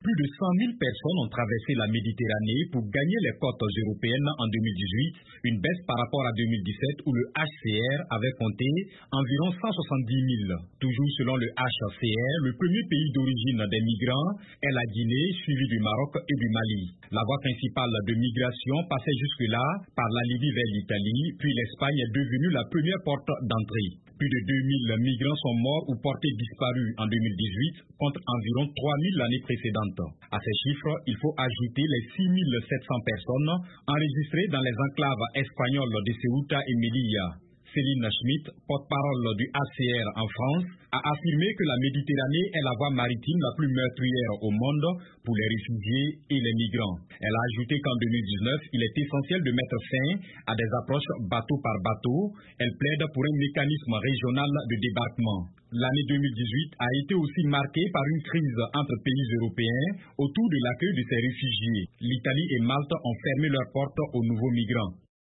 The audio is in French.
Plus de 100 000 personnes ont traversé la Méditerranée pour gagner les côtes européennes en 2018, une baisse par rapport à 2017 où le HCR avait compté environ 170 000. Toujours selon le HCR, le premier pays d'origine des migrants est la Guinée, suivi du Maroc et du Mali. La voie principale de migration passait jusque-là par la Libye vers l'Italie, puis l'Espagne est devenue la première porte d'entrée. Plus de 2000 migrants sont morts ou portés disparus en 2018 contre environ 3000 l'année précédente. À ces chiffres, il faut ajouter les 6700 personnes enregistrées dans les enclaves espagnoles de Ceuta et Melilla. Céline Schmidt, porte-parole du HCR en France, a affirmé que la Méditerranée est la voie maritime la plus meurtrière au monde pour les réfugiés et les migrants. Elle a ajouté qu'en 2019, il est essentiel de mettre fin à des approches bateau par bateau. Elle plaide pour un mécanisme régional de débarquement. L'année 2018 a été aussi marquée par une crise entre pays européens autour de l'accueil de ces réfugiés. L'Italie et Malte ont fermé leurs portes aux nouveaux migrants.